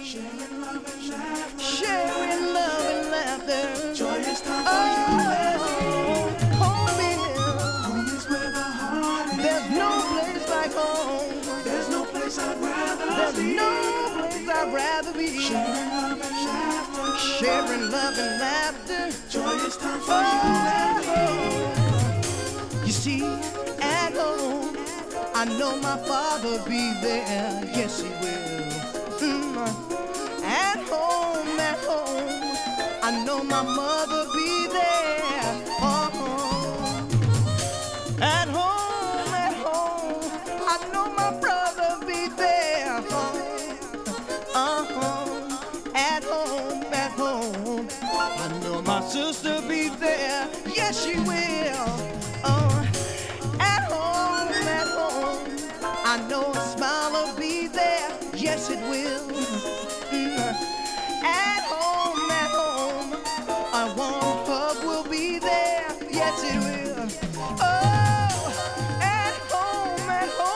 Sharing love and laughter. Sharing love and laughter. Joyous time for you and me. Home is. Home is where the heart is. There's no place like home. There's no place I'd rather There's be. no place I'd rather be. Sharing love and laughter. Sharing love and laughter. Joyous time for you and me. You see, at home, I know my father be there. Yes, he will. At home, I know my mother be there. At home, I know my brother be there. At home, I know my sister be there. Yes, she will. At home, I know a smile will be there. Yes, it will. At home, a warm hug will be there. Yes, it will. Oh, at home,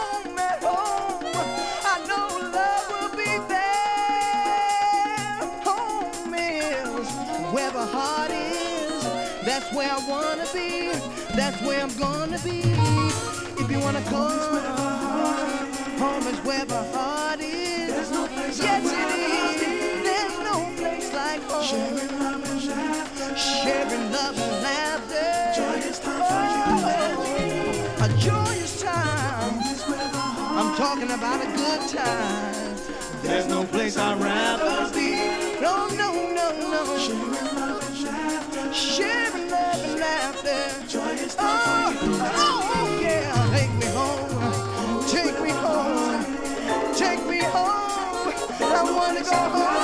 I know love will be there. Home is where the heart is. That's where I wanna be. That's where I'm gonna be. If you wanna go, home is where the heart is. There's no place Yes, I'd it rather is. be. There's no place like home. Sharing love and laughter. Sharing love and laughter. Joyous time for you and me. A joyous time. Home is where the heart I'm talking about a good time. There's no place I'd rather be. No. Sharing love and laughter. Sharing love and laughter. Joyous time for you and me. Oh, yeah. Take me home. Take me home. Take me home. I wanna go home.